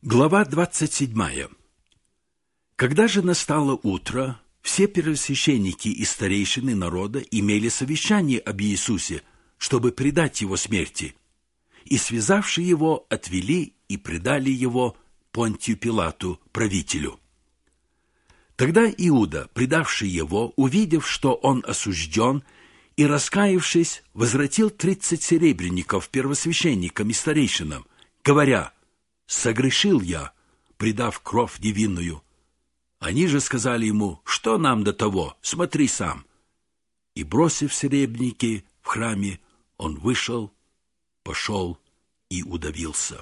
Глава 27. Когда же настало утро, все первосвященники и старейшины народа имели совещание об Иисусе, чтобы предать его смерти. И, связавши его, отвели и предали его Понтию Пилату, правителю. Тогда Иуда, предавший его, увидев, что он осужден, и, раскаявшись, возвратил 30 серебряников первосвященникам и старейшинам, говоря: «Согрешил я, предав кровь невинную». Они же сказали ему: «Что нам до того? Смотри сам». И, бросив серебряники в храме, он вышел, пошел и удавился.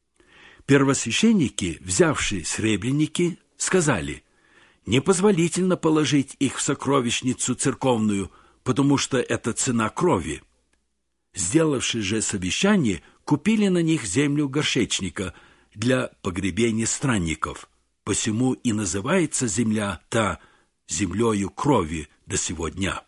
Первосвященники, взявшие серебряники, сказали: «Непозволительно положить их в сокровищницу церковную, потому что это цена крови». Сделавши же совещание, купили на них землю горшечника для погребения странников. Посему и называется земля та землею крови до сего дня.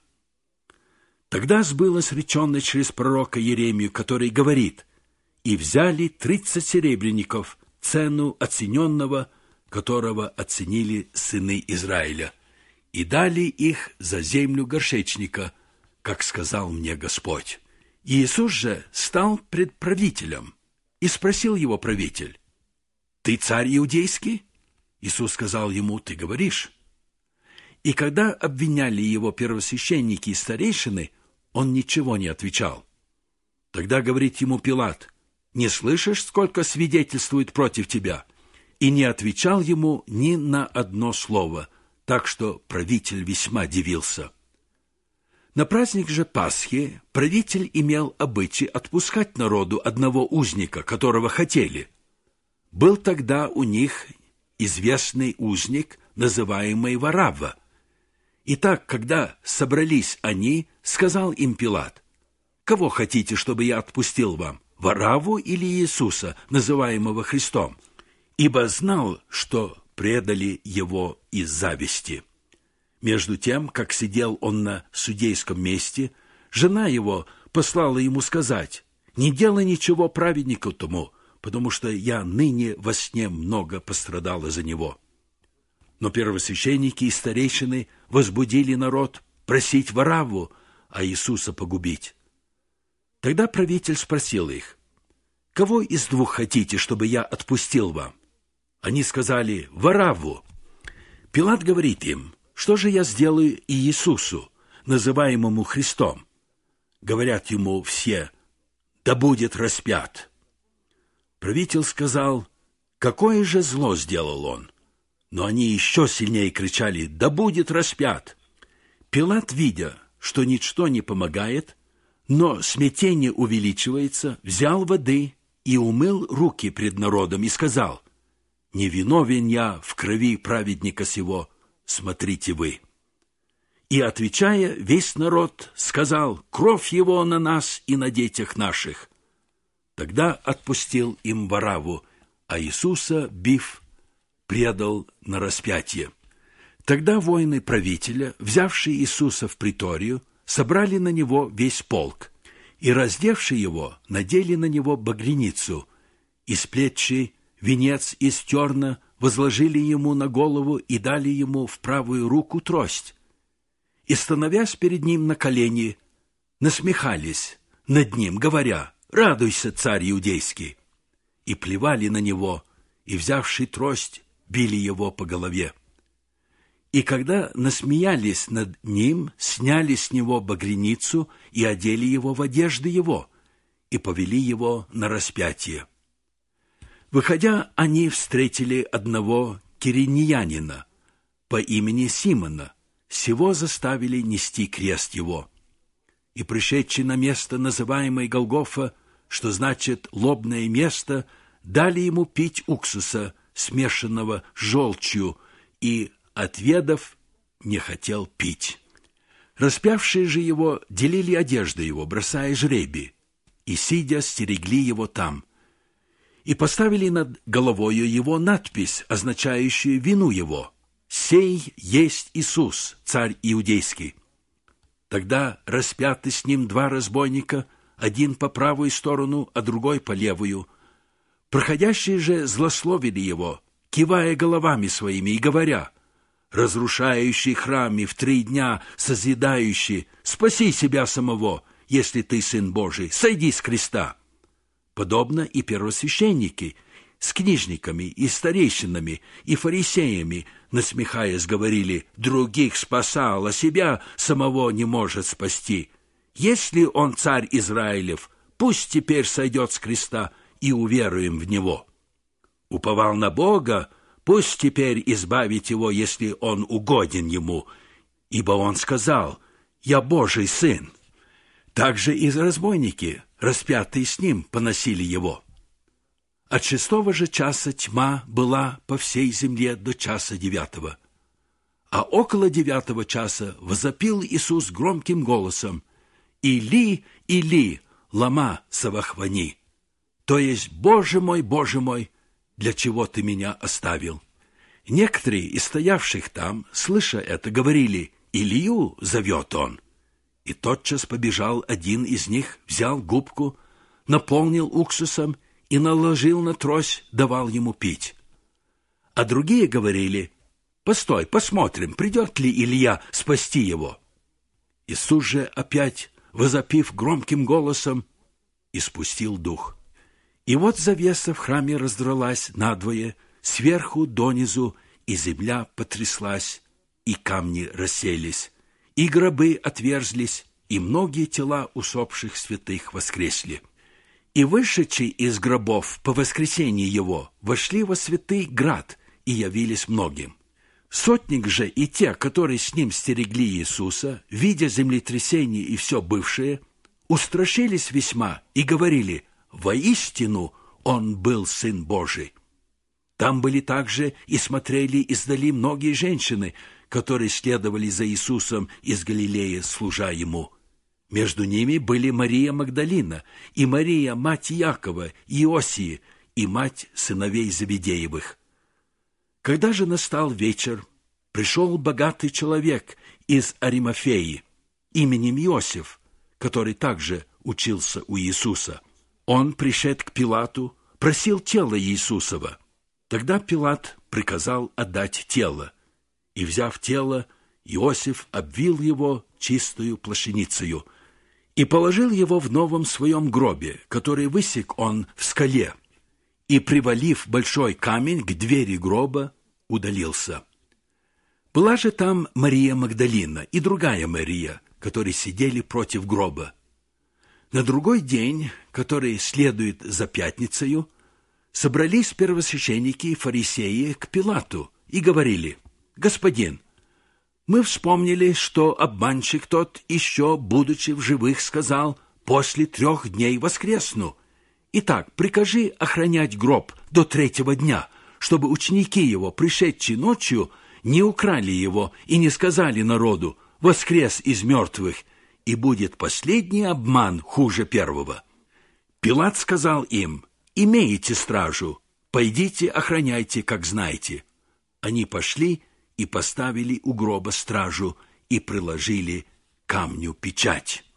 Тогда сбылось реченное через пророка Иеремию, который говорит: «И взяли 30 серебряников, цену оцененного, которого оценили сыны Израиля, и дали их за землю горшечника, как сказал мне Господь». Иисус же стал пред правителем, и спросил его правитель: «Ты царь иудейский?» Иисус сказал ему: «Ты говоришь». И когда обвиняли его первосвященники и старейшины, он ничего не отвечал. Тогда говорит ему Пилат: «Не слышишь, сколько свидетельствует против тебя?» И не отвечал ему ни на одно слово, так что правитель весьма дивился. На праздник же Пасхи правитель имел обычай отпускать народу одного узника, которого хотели. Был тогда у них известный узник, называемый Варавва. Итак, когда собрались они, сказал им Пилат: «Кого хотите, чтобы я отпустил вам, Варавву или Иисуса, называемого Христом?» Ибо знал, что предали его из зависти. Между тем, как сидел он на судейском месте, жена его послала ему сказать: «Не делай ничего праведнику тому, потому что я ныне во сне много пострадала за него». Но первосвященники и старейшины возбудили народ просить Варавву, а Иисуса погубить. Тогда правитель спросил их: «Кого из двух хотите, чтобы я отпустил вам?» Они сказали: «Варавву». Пилат говорит им: «Что же я сделаю и Иисусу, называемому Христом?» Говорят ему все: «Да будет распят». Правитель сказал: «Какое же зло сделал он?» Но они еще сильнее кричали: «Да будет распят». Пилат, видя, что ничто не помогает, но смятение увеличивается, взял воды и умыл руки пред народом и сказал: «Не виновен я в крови праведника сего, смотрите вы». И, отвечая, весь народ сказал: «Кровь его на нас и на детях наших». Тогда отпустил им Варавву, а Иисуса, бив, предал на распятие. Тогда воины правителя, взявшие Иисуса в приторию, собрали на него весь полк, и, раздевши его, надели на него багряницу, и сплетши венец из терна возложили ему на голову и дали ему в правую руку трость. И, становясь перед ним на колени, насмехались над ним, говоря: «Радуйся, царь иудейский!» И плевали на него, и, взявши трость, били его по голове. И когда насмеялись над ним, сняли с него багряницу и одели его в одежды его, и повели его на распятие. Выходя, они встретили одного киринеянина по имени Симона, сего заставили нести крест его. И, пришедший на место, называемое Голгофа, что значит «лобное место», дали ему пить уксуса, смешанного с желчью, и, отведав, не хотел пить. Распявшие же его делили одежды его, бросая жребий, и, сидя, стерегли его там. И поставили над головою его надпись, означающую вину его: «Сей есть Иисус, царь иудейский». Тогда распяты с ним два разбойника, один по правую сторону, а другой по левую. Проходящие же злословили его, кивая головами своими и говоря: «Разрушающий храм и в 3 дня созидающий, спаси себя самого, если ты Сын Божий, сойди с креста». Подобно и первосвященники с книжниками и старейшинами и фарисеями, насмехаясь, говорили: «Других спасал, а себя самого не может спасти. Если он царь Израилев, пусть теперь сойдет с креста, и уверуем в него. Уповал на Бога, пусть теперь избавит его, если он угоден ему, ибо он сказал: «Я Божий сын». Также и разбойники, распятые с ним, поносили его. От 6 же часа тьма была по всей земле до часа 9. А около 9 часа возопил Иисус громким голосом: «Или, Или, лама савахвани», то есть: Боже мой, для чего ты меня оставил?» Некоторые из стоявших там, слыша это, говорили: «Илью зовет он». И тотчас побежал один из них, взял губку, наполнил уксусом и наложил на трость, давал ему пить. А другие говорили: «Постой, посмотрим, придет ли Илия спасти его». Иисус же опять, возопив громким голосом, испустил дух. И вот завеса в храме раздралась надвое, сверху донизу, и земля потряслась, и камни расселись, и гробы отверзлись, и многие тела усопших святых воскресли. И вышедшие из гробов по воскресении его вошли во святый град и явились многим. Сотник же и те, которые с ним стерегли Иисуса, видя землетрясение и все бывшее, устрашились весьма и говорили: «Воистину он был Сын Божий». Там были также и смотрели издали многие женщины, которые следовали за Иисусом из Галилеи, служа ему. Между ними были Мария Магдалина и Мария, мать Иакова, Иосии, и мать сыновей Зеведеевых. Когда же настал вечер, пришел богатый человек из Аримафеи, именем Иосиф, который также учился у Иисуса. Он, пришед к Пилату, просил тело Иисусова. Тогда Пилат приказал отдать тело, и, взяв тело, Иосиф обвил его чистою плащаницею и положил его в новом своем гробе, который высек он в скале, и, привалив большой камень к двери гроба, удалился. Была же там Мария Магдалина и другая Мария, которые сидели против гроба. На другой день, который следует за пятницею, собрались первосвященники и фарисеи к Пилату и говорили: «Господин, мы вспомнили, что обманщик тот, еще будучи в живых, сказал: после 3 дней воскресну. Итак, прикажи охранять гроб до 3-го дня, чтобы ученики его, пришедшие ночью, не украли его и не сказали народу: воскрес из мертвых, и будет последний обман хуже первого». Пилат сказал им: «Имеете стражу, пойдите охраняйте, как знаете». Они пошли и поставили у гроба стражу и приложили камню печать.